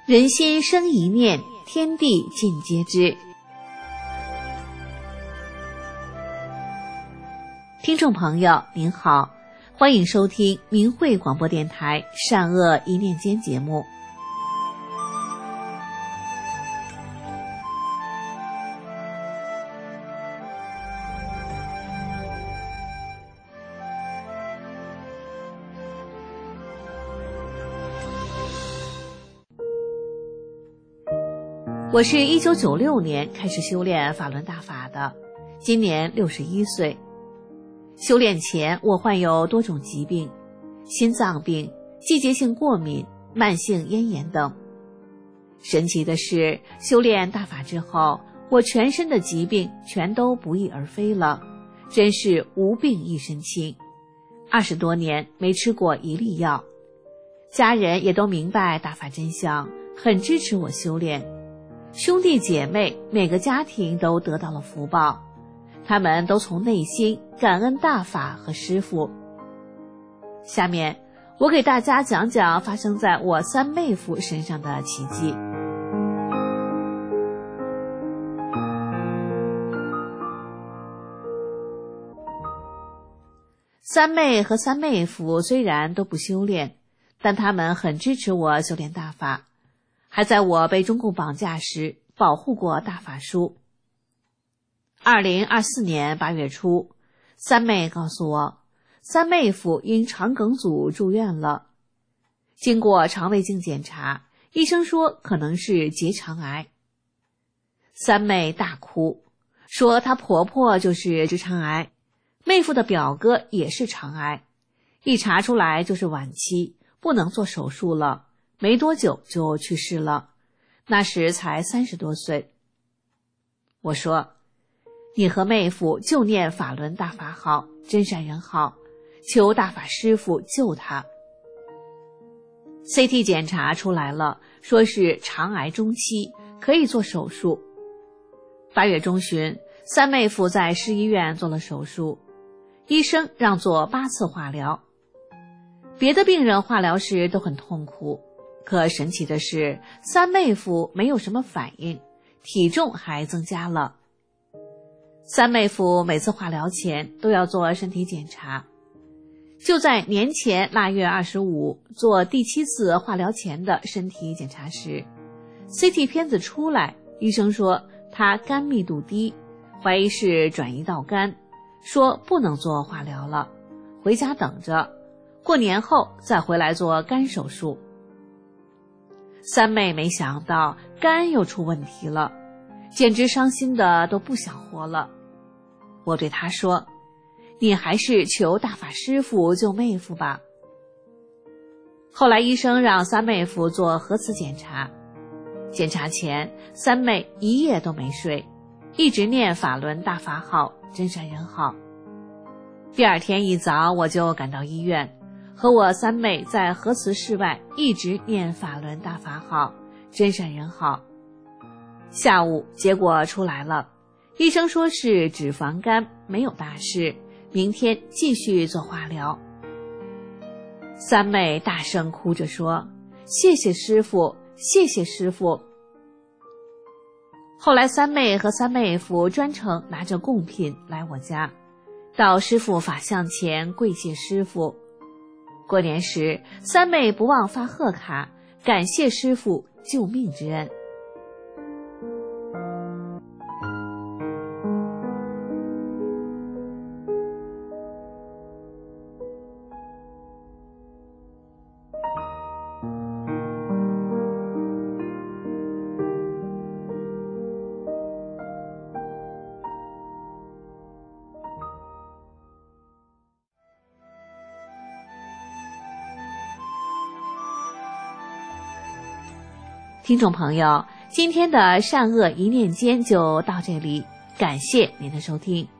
人心生一念，天地尽皆知。听众朋友您好，欢迎收听明慧广播电台善恶一念间节目。我是1996年开始修炼法轮大法的，今年61岁。修炼前我患有多种疾病，心脏病、季节性过敏、慢性咽炎等。神奇的是，修炼大法之后，我全身的疾病全都不翼而飞了，真是无病一身轻。20多年没吃过一粒药，家人也都明白大法真相，很支持我修炼。兄弟姐妹每个家庭都得到了福报，他们都从内心感恩大法和师父。下面我给大家讲讲发生在我三妹夫身上的奇迹。三妹和三妹夫虽然都不修炼，但他们很支持我修炼大法，还在我被中共绑架时保护过大法书。2024年8月初，三妹告诉我，三妹夫因肠梗阻住院了。经过肠胃镜检查，医生说可能是结肠癌。三妹大哭，说她婆婆就是直肠癌，妹夫的表哥也是肠癌，一查出来就是晚期，不能做手术了，没多久就去世了，那时才30多岁。我说，你和妹夫就念法轮大法好，真善人好，求大法师父救他。CT 检查出来了，说是肠癌中期，可以做手术。8月中旬，三妹夫在市医院做了手术，医生让做8次化疗。别的病人化疗时都很痛苦，可神奇的是，三妹夫没有什么反应，体重还增加了。三妹夫每次化疗前都要做身体检查，就在年前腊月25做第7次化疗前的身体检查时， CT 片子出来，医生说他肝密度低，怀疑是转移到肝，说不能做化疗了，回家等着，过年后再回来做肝手术。三妹没想到肝又出问题了，简直伤心的都不想活了。我对她说，你还是求大法师父救妹夫吧。后来医生让三妹夫做核磁检查，检查前三妹一夜都没睡，一直念法轮大法好，真善人好。第二天一早我就赶到医院，和我三妹在核磁室外一直念法轮大法好，真善人好。下午结果出来了，医生说是脂肪肝，没有大事，明天继续做化疗。三妹大声哭着说，谢谢师父，谢谢师父。后来三妹和三妹夫专程拿着贡品来我家，到师父法像前跪谢师父。过年时，三妹不忘发贺卡，感谢师父救命之恩。听众朋友，今天的善恶一念间就到这里，感谢您的收听。